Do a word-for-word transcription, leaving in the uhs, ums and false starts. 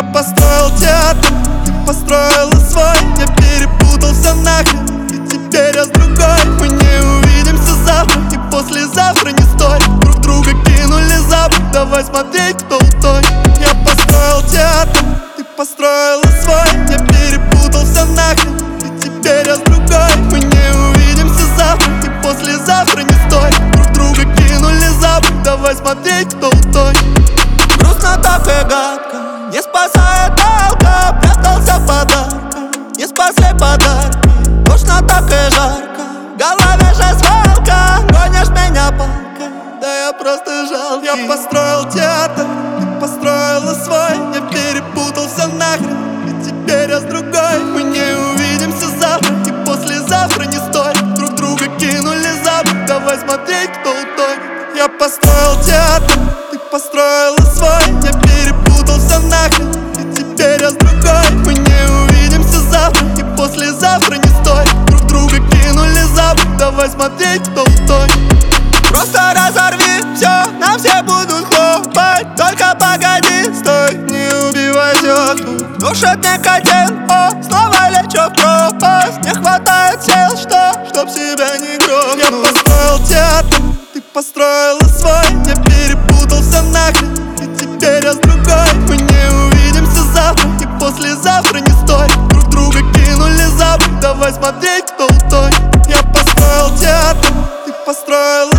построил театр, ты построила свой. Я перепутался нахрен, и теперь я с другой. Мы не увидимся завтра и послезавтра. Не стой, друг друга кинули за борт. Давай смотреть, кто утонет. Я построил театр, ты построила свой. Я перепутался нахрен, и теперь я с другой. Мы не увидимся завтра и послезавтра. Не стой, друг друга кинули за борт. Давай смотреть, кто утонет. Грустно так и гадко, не спасает алка. Прятался подарка, не спасли подарки. Душно так и жарко, в голове же свалка. Гонишь меня палкой, да я просто жалкий. Я построил театр, ты построила свой. Я перепутался нахрен, и теперь я с другой. Мы не увидимся завтра и послезавтра. Не стой, друг друга кинули за борт. Давай смотреть, кто утонет. Я построил театр, ты построила свой. Я перепутался нахрен, и теперь я с другой. Мы не увидимся завтра и послезавтра. Не стой, друг друга кинули за борт. Давай смотреть, кто утонет. Просто разорви все, нам все будут хлопать. Только погоди, стой, не убивайся тут. Душит никотин, о, снова лечу в пропасть. Не хватает сил, что, чтоб себя не грохнуть. Я построил театр, ты построила свой. Я перепутался нахрен, и теперь я с другой. Мы не увидимся завтра и послезавтра. Не стой, друг друга кинули за борт. Давай смотреть, кто утонет. Я построил театр, ты построила